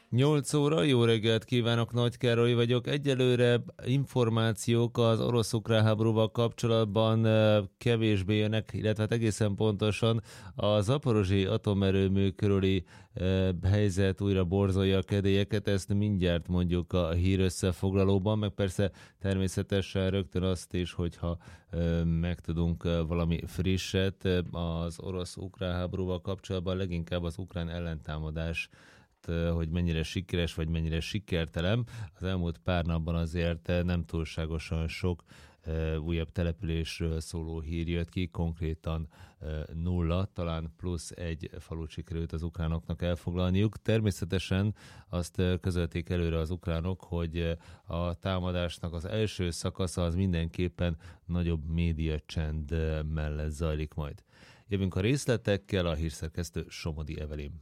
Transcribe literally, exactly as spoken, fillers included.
nyolc óra, jó reggelt kívánok, Nagy Károly vagyok. Egyelőre információk az orosz-ukrán háborúval kapcsolatban eh, kevésbé jönnek, illetve hát egészen pontosan a zaporozsi atomerőmű körüli eh, helyzet újra borzolja a kedélyeket, ezt mindjárt mondjuk a hír összefoglalóban, meg persze természetesen rögtön azt is, hogyha eh, megtudunk eh, valami frisset eh, az orosz-ukrán háborúval kapcsolatban, leginkább az ukrán ellentámadás, hogy mennyire sikeres, vagy mennyire sikertelen. Az elmúlt pár napban azért nem túlságosan sok újabb településről szóló hír jött ki, konkrétan nulla, talán plusz egy falut sikerült az ukránoknak elfoglalniuk. Természetesen azt közölték előre az ukránok, hogy a támadásnak az első szakasza az mindenképpen nagyobb médiacsend mellett zajlik majd. Jövünk a részletekkel, a hírszerkesztő Somodi Evelyn.